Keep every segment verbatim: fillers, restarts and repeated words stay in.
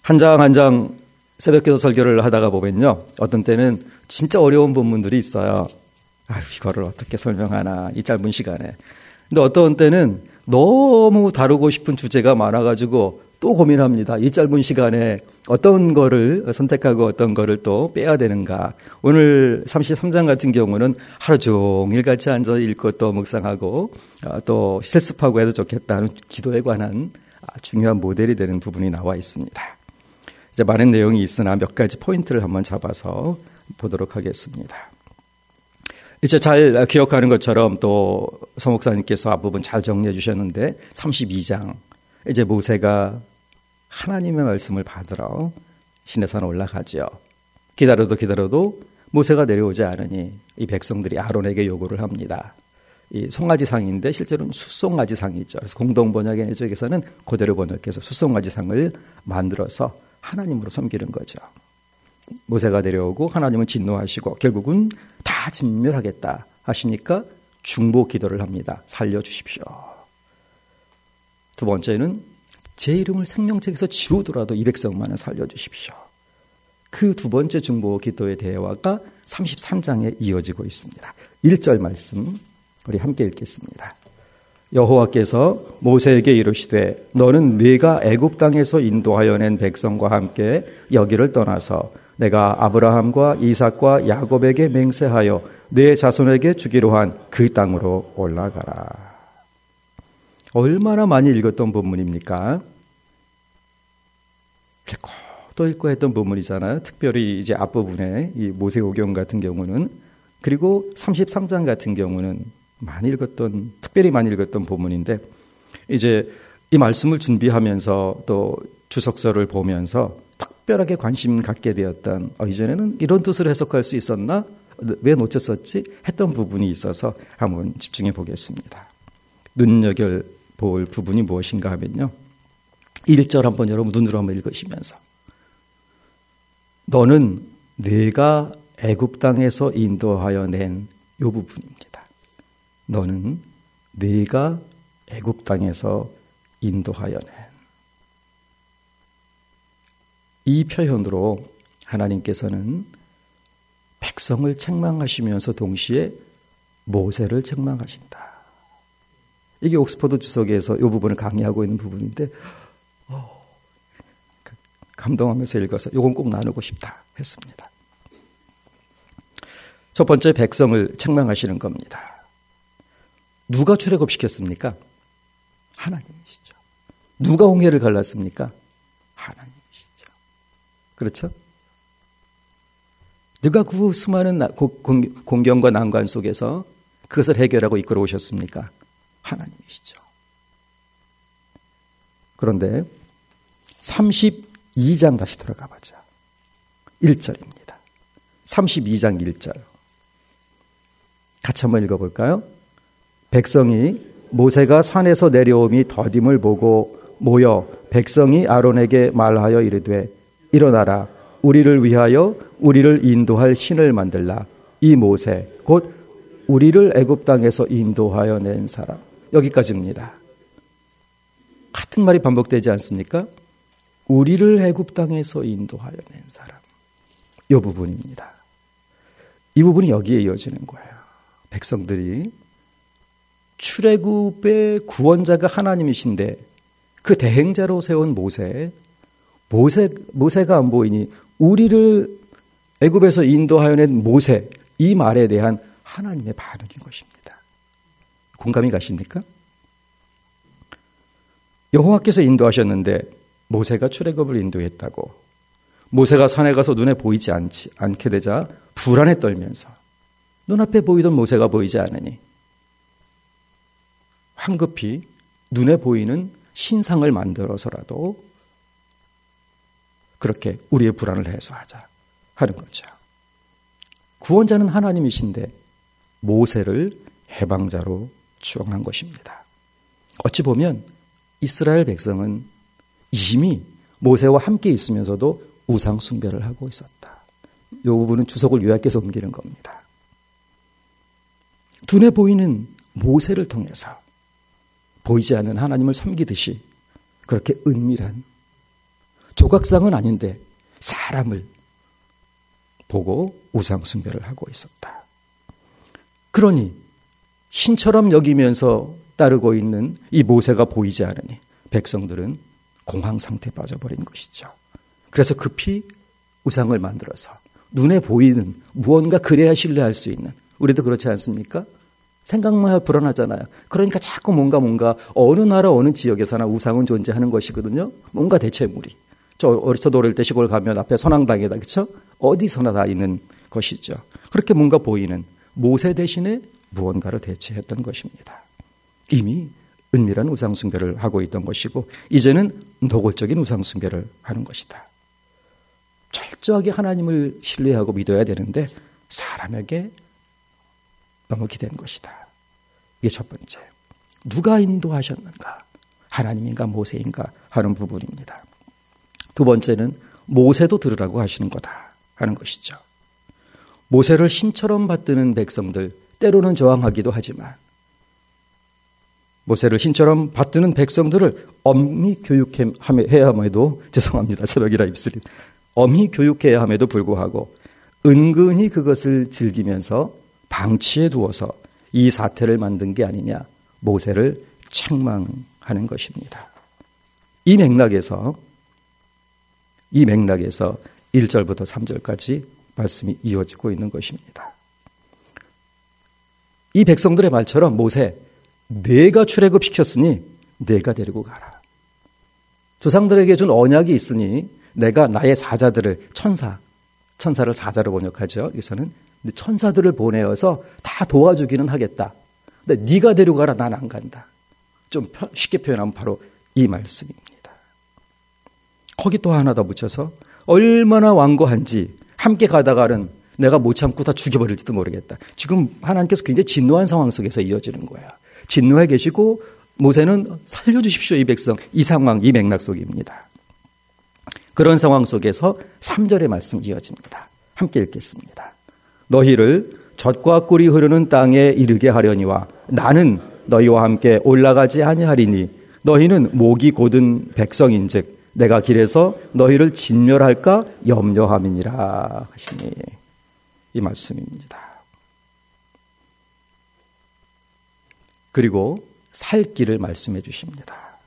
한 장 한 장 새벽기도 설교를 하다가 보면요, 어떤 때는 진짜 어려운 본문들이 있어요. 아, 이거를 어떻게 설명하나, 이 짧은 시간에. 근데 어떤 때는 너무 다루고 싶은 주제가 많아가지고 또 고민합니다. 이 짧은 시간에 어떤 거를 선택하고 어떤 거를 또 빼야 되는가. 오늘 삼십삼 장 같은 경우는 하루 종일 같이 앉아 읽고 또 묵상하고 또 실습하고 해도 좋겠다는 기도에 관한 중요한 모델이 되는 부분이 나와 있습니다. 이제 많은 내용이 있으나 몇 가지 포인트를 한번 잡아서 보도록 하겠습니다. 이제 잘 기억하는 것처럼 또 서목사님께서 앞부분 잘 정리해 주셨는데 삼십이 장 이제 모세가 하나님의 말씀을 받으러 시내산 올라가죠. 기다려도 기다려도 모세가 내려오지 않으니 이 백성들이 아론에게 요구를 합니다. 이 송아지상인데 실제로는 숫송아지상이죠. 그래서 공동 번역의 쪽에서는 그대로 번역해서 숫송아지상을 만들어서 하나님으로 섬기는 거죠. 모세가 내려오고 하나님은 진노하시고 결국은 다 진멸하겠다 하시니까 중보 기도를 합니다. 살려주십시오. 두 번째는 제 이름을 생명책에서 지우더라도 이 백성만은 살려주십시오. 그 두 번째 중보 기도의 대화가 삼십삼 장에 이어지고 있습니다. 일 절 말씀 우리 함께 읽겠습니다. 여호와께서 모세에게 이르시되 너는 네가 애굽 땅에서 인도하여 낸 백성과 함께 여기를 떠나서 내가 아브라함과 이삭과 야곱에게 맹세하여 네 자손에게 주기로 한 그 땅으로 올라가라. 얼마나 많이 읽었던 본문입니까? 읽고 또 읽고 했던 본문이잖아요. 특별히 이제 앞부분에 이 모세오경 같은 경우는, 그리고 삼십삼 장 같은 경우는 많이 읽었던, 특별히 많이 읽었던 본문인데, 이제 이 말씀을 준비하면서 또 주석서를 보면서 특별하게 관심 갖게 되었던, 어, 이전에는 이런 뜻으로 해석할 수 있었나? 왜 놓쳤었지? 했던 부분이 있어서 한번 집중해 보겠습니다. 눈여겨볼 부분이 무엇인가 하면요, 일 절 한번 여러분 눈으로 한번 읽으시면서 너는 네가 애굽 땅에서 인도하여 낸 이 부분입니다. 너는 네가 애굽 땅에서 인도하여 낸 이 표현으로 하나님께서는 백성을 책망하시면서 동시에 모세를 책망하신다. 이게 옥스퍼드 주석에서 이 부분을 강의하고 있는 부분인데 어, 감동하면서 읽어서 이건 꼭 나누고 싶다 했습니다. 첫 번째, 백성을 책망하시는 겁니다. 누가 출애굽시켰습니까? 하나님이시죠. 누가 홍해를 갈랐습니까? 하나님이시죠. 그렇죠? 누가 그 수많은 공경과 난관 속에서 그것을 해결하고 이끌어 오셨습니까? 하나님이시죠. 그런데 삼십이 장 다시 돌아가 보자. 일 절입니다. 삼십이 장 일 절. 같이 한번 읽어볼까요? 백성이 모세가 산에서 내려옴이 더딤을 보고 모여 백성이 아론에게 말하여 이르되 일어나라, 우리를 위하여 우리를 인도할 신을 만들라. 이 모세 곧 우리를 애굽 땅에서 인도하여 낸 사람. 여기까지입니다. 같은 말이 반복되지 않습니까? 우리를 애굽 땅에서 인도하여 낸 사람. 이 부분입니다. 이 부분이 여기에 이어지는 거예요. 백성들이 출애굽의 구원자가 하나님이신데 그 대행자로 세운 모세, 모세, 모세가 안 보이니 우리를 애굽에서 인도하여 낸 모세, 이 말에 대한 하나님의 반응인 것입니다. 공감이 가십니까? 여호와께서 인도하셨는데 모세가 출애굽을 인도했다고, 모세가 산에 가서 눈에 보이지 않지, 않게 되자 불안에 떨면서 눈앞에 보이던 모세가 보이지 않으니 황급히 눈에 보이는 신상을 만들어서라도 그렇게 우리의 불안을 해소하자 하는 거죠. 구원자는 하나님이신데 모세를 해방자로 추앙한 것입니다. 어찌 보면 이스라엘 백성은 이미 모세와 함께 있으면서도 우상 숭배를 하고 있었다. 이 부분은 주석을 요약해서 옮기는 겁니다. 눈에 보이는 모세를 통해서 보이지 않는 하나님을 섬기듯이 그렇게 은밀한 조각상은 아닌데 사람을 보고 우상 숭배를 하고 있었다. 그러니 신처럼 여기면서 따르고 있는 이 모세가 보이지 않으니 백성들은 공황 상태에 빠져버린 것이죠. 그래서 급히 우상을 만들어서 눈에 보이는 무언가 그래야 신뢰할 수 있는, 우리도 그렇지 않습니까? 생각만 해도 불안하잖아요. 그러니까 자꾸 뭔가 뭔가 어느 나라 어느 지역에서나 우상은 존재하는 것이거든요. 뭔가 대체물이. 저 어리서도 어릴 때 시골 가면 앞에 선앙당에다, 그렇죠? 어디서나 다 있는 것이죠. 그렇게 뭔가 보이는 모세 대신에 무언가를 대체했던 것입니다. 이미 은밀한 우상 숭배를 하고 있던 것이고 이제는 노골적인 우상 숭배를 하는 것이다. 철저하게 하나님을 신뢰하고 믿어야 되는데 사람에게 너무 기댄 것이다. 이게 첫 번째. 누가 인도하셨는가? 하나님인가 모세인가 하는 부분입니다. 두 번째는 모세도 들으라고 하시는 거다 하는 것이죠. 모세를 신처럼 받드는 백성들, 때로는 저항하기도 하지만 모세를 신처럼 받드는 백성들을 엄히 교육해야 함에도, 죄송합니다. 새벽이라 입술이. 엄히 교육해야 함에도 불구하고 은근히 그것을 즐기면서 방치해 두어서 이 사태를 만든 게 아니냐, 모세를 책망하는 것입니다. 이 맥락에서 이 맥락에서 일 절부터 삼 절까지 말씀이 이어지고 있는 것입니다. 이 백성들의 말처럼 모세, 내가 출애굽시켰으니 내가 데리고 가라. 조상들에게 준 언약이 있으니 내가 나의 사자들을, 천사, 천사를 사자로 번역하죠. 여기서는 천사들을 보내어서 다 도와주기는 하겠다. 근데 네가 데리고 가라, 난 안 간다. 좀 쉽게 표현하면 바로 이 말씀입니다. 거기 또 하나 더 붙여서 얼마나 완고한지 함께 가다가는 내가 못 참고 다 죽여버릴지도 모르겠다. 지금 하나님께서 굉장히 진노한 상황 속에서 이어지는 거야. 진노해 계시고 모세는 살려주십시오 이 백성, 이 상황, 이 맥락 속입니다. 그런 상황 속에서 삼 절의 말씀 이어집니다. 함께 읽겠습니다. 너희를 젖과 꿀이 흐르는 땅에 이르게 하려니와 나는 너희와 함께 올라가지 아니하리니 너희는 목이 곧은 백성인즉 내가 길에서 너희를 진멸할까 염려함이니라 하시니, 이 말씀입니다. 그리고 살 길을 말씀해 주십니다.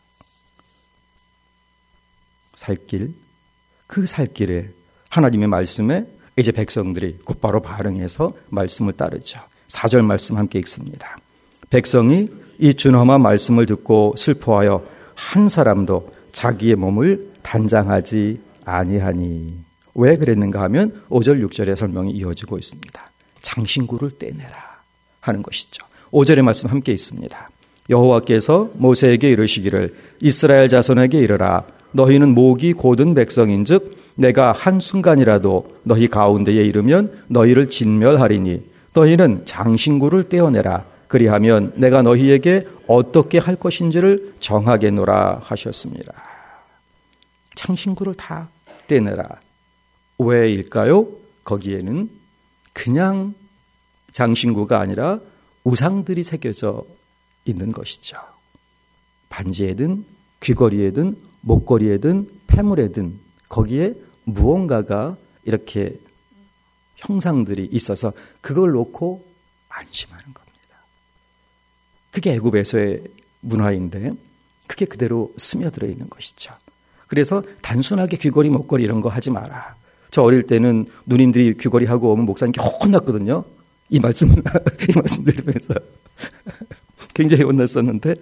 살 길, 그 살 길에 하나님의 말씀에 이제 백성들이 곧바로 반응해서 말씀을 따르죠. 사 절 말씀 함께 읽습니다. 백성이 이 준엄한 말씀을 듣고 슬퍼하여 한 사람도 자기의 몸을 단장하지 아니하니. 왜 그랬는가 하면 오 절 육 절의 설명이 이어지고 있습니다. 장신구를 떼내라 하는 것이죠. 오 절의 말씀 함께 있습니다. 여호와께서 모세에게 이르시기를 이스라엘 자손에게 이르라. 너희는 목이 곧은 백성인즉 내가 한순간이라도 너희 가운데에 이르면 너희를 진멸하리니 너희는 장신구를 떼어내라. 그리하면 내가 너희에게 어떻게 할 것인지를 정하겠노라 하셨습니다. 장신구를 다 떼내라. 왜일까요? 거기에는 그냥 장신구가 아니라 우상들이 새겨져 있는 것이죠. 반지에든 귀걸이에든 목걸이에든 폐물에든 거기에 무언가가 이렇게 형상들이 있어서 그걸 놓고 안심하는 겁니다. 그게 애굽에서의 문화인데 그게 그대로 스며들어 있는 것이죠. 그래서 단순하게 귀걸이 목걸이 이런 거 하지 마라. 저 어릴 때는 누님들이 귀걸이 하고 오면 목사님께 혼났거든요. 이 말씀을 이 말씀 들으면서 굉장히 혼났었는데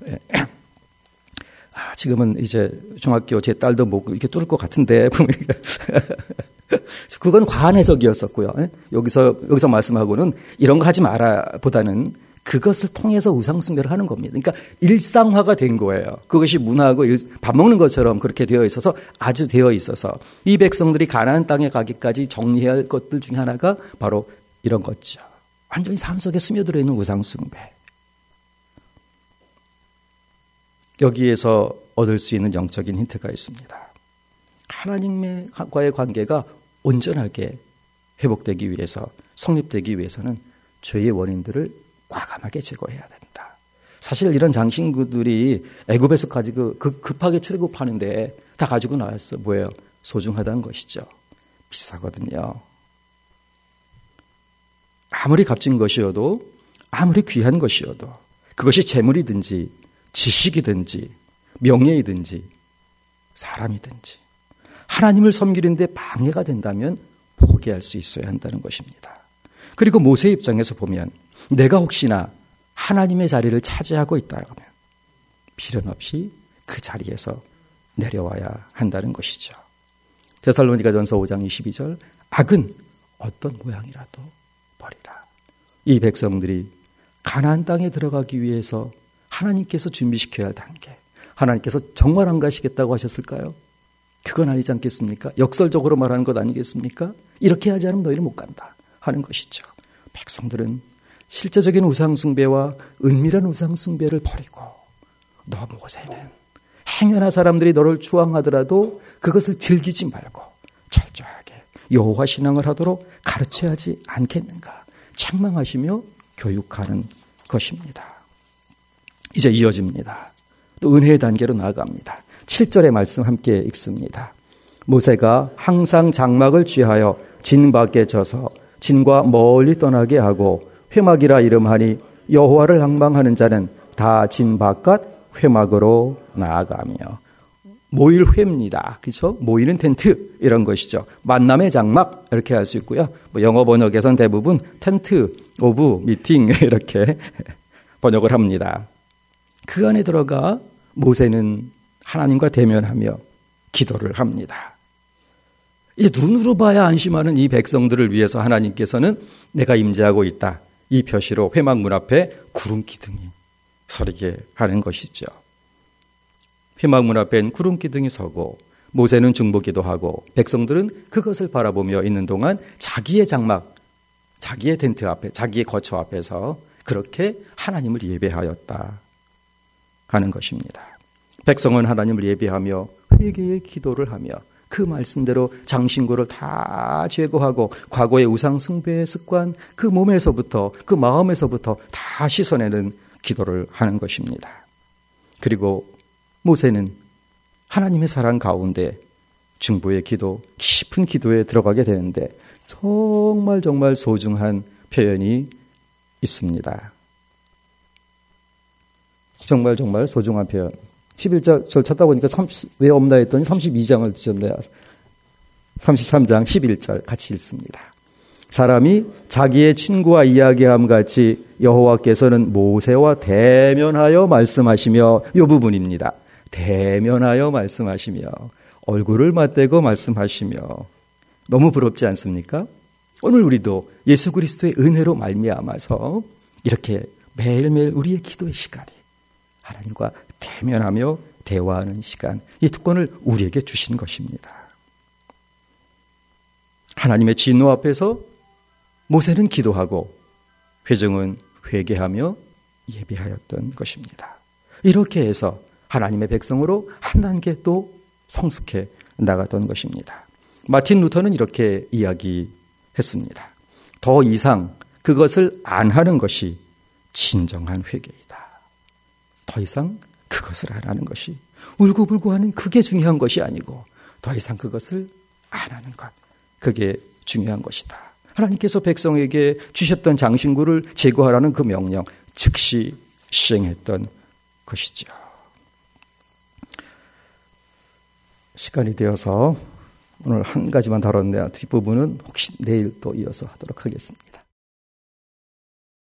아, 지금은 이제 중학교 제 딸도 목 이렇게 뚫을 것 같은데 그건 과한 해석이었었고요. 여기서 여기서 말씀하고는 이런 거 하지 마라 보다는 그것을 통해서 우상숭배를 하는 겁니다. 그러니까 일상화가 된 거예요. 그것이 문화하고 밥 먹는 것처럼 그렇게 되어 있어서 아주 되어 있어서 이 백성들이 가나안 땅에 가기까지 정리해야 할 것들 중에 하나가 바로 이런 거죠. 완전히 삶 속에 스며들어 있는 우상숭배. 여기에서 얻을 수 있는 영적인 힌트가 있습니다. 하나님과의 관계가 온전하게 회복되기 위해서, 성립되기 위해서는 죄의 원인들을 과감하게 제거해야 된다. 사실 이런 장신구들이 애굽에서 가지고 급하게 출애굽하는데 다 가지고 나왔어. 뭐예요? 소중하다는 것이죠. 비싸거든요. 아무리 값진 것이어도, 아무리 귀한 것이어도, 그것이 재물이든지 지식이든지 명예이든지 사람이든지 하나님을 섬기는데 방해가 된다면 포기할 수 있어야 한다는 것입니다. 그리고 모세 입장에서 보면 내가 혹시나 하나님의 자리를 차지하고 있다면 필연 없이 그 자리에서 내려와야 한다는 것이죠. 데살로니가전서 오 장 이십이 절, 악은 어떤 모양이라도 버리라. 이 백성들이 가나안 땅에 들어가기 위해서 하나님께서 준비시켜야 할 단계, 하나님께서 정말 안 가시겠다고 하셨을까요? 그건 아니지 않겠습니까? 역설적으로 말하는 것 아니겠습니까? 이렇게 하지 않으면 너희는 못 간다 하는 것이죠. 백성들은 실제적인 우상숭배와 은밀한 우상숭배를 버리고, 너 모세는 행여나 사람들이 너를 추앙하더라도 그것을 즐기지 말고 철저하게 여호와 신앙을 하도록 가르쳐야 하지 않겠는가 책망하시며 교육하는 것입니다. 이제 이어집니다. 또 은혜의 단계로 나아갑니다. 칠 절의 말씀 함께 읽습니다. 모세가 항상 장막을 취하여 진 밖에 져서 진과 멀리 떠나게 하고 회막이라 이름하니 여호와를 항망하는 자는 다 진 바깥 회막으로 나아가며. 모일 회입니다. 그렇죠? 모이는 텐트 이런 것이죠. 만남의 장막 이렇게 할 수 있고요. 뭐 영어 번역에서는 대부분 텐트 오브 미팅 이렇게 번역을 합니다. 그 안에 들어가 모세는 하나님과 대면하며 기도를 합니다. 이제 눈으로 봐야 안심하는 이 백성들을 위해서 하나님께서는 내가 임재하고 있다, 이 표시로 회막 문 앞에 구름 기둥이 서리게 하는 것이죠. 회막 문 앞엔 구름 기둥이 서고 모세는 중보기도 하고 백성들은 그것을 바라보며 있는 동안 자기의 장막, 자기의 텐트 앞에, 자기의 거처 앞에서 그렇게 하나님을 예배하였다 하는 것입니다. 백성은 하나님을 예배하며 회개의 기도를 하며 그 말씀대로 장신구를 다 제거하고 과거의 우상 숭배의 습관, 그 몸에서부터, 그 마음에서부터 다 씻어내는 기도를 하는 것입니다. 그리고 모세는 하나님의 사랑 가운데 중보의 기도, 깊은 기도에 들어가게 되는데 정말 정말 소중한 표현이 있습니다. 정말 정말 소중한 표현. 십일 절 찾다 보니까 삼십, 왜 없나 했더니 삼십이 장을 주셨네요. 삼십삼 장 십일 절 같이 읽습니다. 사람이 자기의 친구와 이야기함 같이 여호와께서는 모세와 대면하여 말씀하시며, 이 부분입니다. 대면하여 말씀하시며, 얼굴을 맞대고 말씀하시며. 너무 부럽지 않습니까? 오늘 우리도 예수 그리스도의 은혜로 말미암아서 이렇게 매일매일 우리의 기도의 시간이 하나님과 대면하며 대화하는 시간, 이 특권을 우리에게 주신 것입니다. 하나님의 진노 앞에서 모세는 기도하고 회중은 회개하며 예배하였던 것입니다. 이렇게 해서 하나님의 백성으로 한 단계 또 성숙해 나갔던 것입니다. 마틴 루터는 이렇게 이야기했습니다. 더 이상 그것을 안 하는 것이 진정한 회개이다. 더 이상 그것을 안 하는 것이, 울고불고 하는 그게 중요한 것이 아니고 더 이상 그것을 안 하는 것, 그게 중요한 것이다. 하나님께서 백성에게 주셨던 장신구를 제거하라는 그 명령 즉시 시행했던 것이죠. 시간이 되어서 오늘 한 가지만 다뤘는데 뒷부분은 혹시 내일 또 이어서 하도록 하겠습니다.